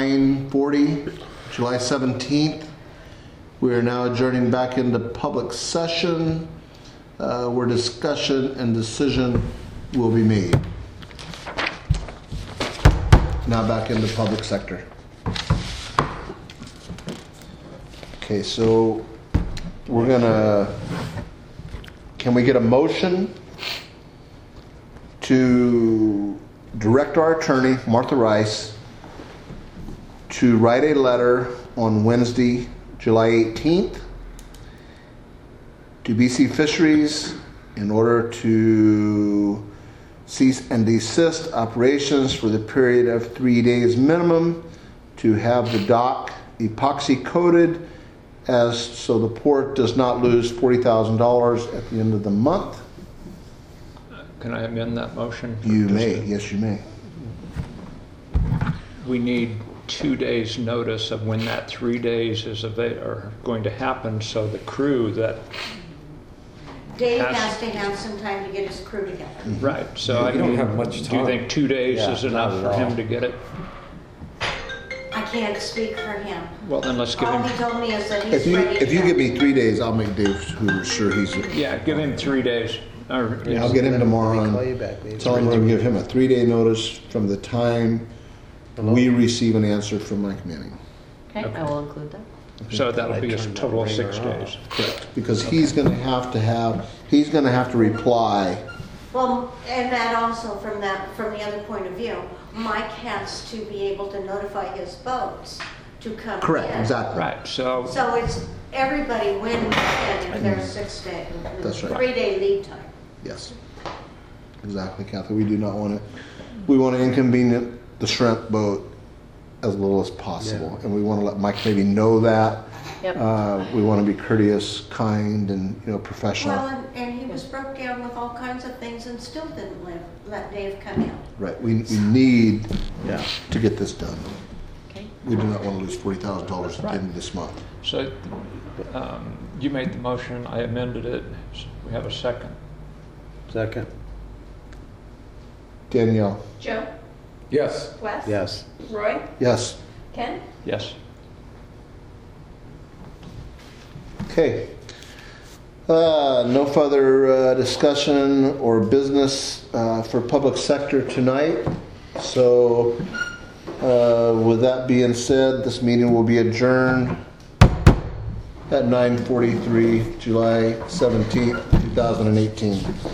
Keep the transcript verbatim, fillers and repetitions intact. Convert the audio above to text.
nine forty, July seventeenth. We are now adjourning back into public session uh, where discussion and decision will be made. Now back into public sector. Okay, so we're gonna, can we get a motion to direct our attorney, Martha Rice, to write a letter on Wednesday, July eighteenth, to B C Fisheries in order to cease and desist operations for the period of three days minimum, to have the dock epoxy coated as so the port does not lose forty thousand dollars at the end of the month. Can I amend that motion? You may, yes you may. We need two days notice of when that three days is ava- are going to happen, so the crew that, Dave Has- has to have some time to get his crew together. right, so I You don't mean, have much do you time. think two days Yeah, is not enough at for all. him to get it? I can't speak for him. Well, then let's give All him, he told me is that he's If you ready to if you go. give me three days, I'll make Dave Hoover sure he's. yeah, give him three days. Or, Yeah, I'll get him tomorrow Call you and back, maybe. tell him we'll give him a three-day notice from the time we receive an answer from Mike Manning. Okay, I will include that. So that'll I be a turned that total of ringer six on. days. Correct. Because he's gonna have to have, he's gonna have to reply. Well, and that also from that, from the other point of view, Mike has to be able to notify his boats to come Correct, in. exactly. Right, so, So it's everybody wins if there's six day, That's right. three day lead time. Yes. Exactly, Kathy. We do not want to, we want to inconvenience the shrimp boat as little as possible. Yeah. And we want to let Mike maybe know that. Yep. Uh, we want to be courteous, kind, and, you know, professional. Well, and, and he was broke down with all kinds of things and still didn't let, let Dave come in. Right. We, we need Yeah. to get this done. Okay. We do not want to lose forty thousand dollars at the Right. end of this month. so, um, you made the motion, I amended it, we have a second. Second. Danielle? Joe? Yes. Wes? Yes. Roy? Yes. Ken? Yes. Okay. Uh, no further uh, discussion or business uh, for public sector tonight. So, uh, with that being said, this meeting will be adjourned at nine forty-three, July seventeenth, two thousand eighteen.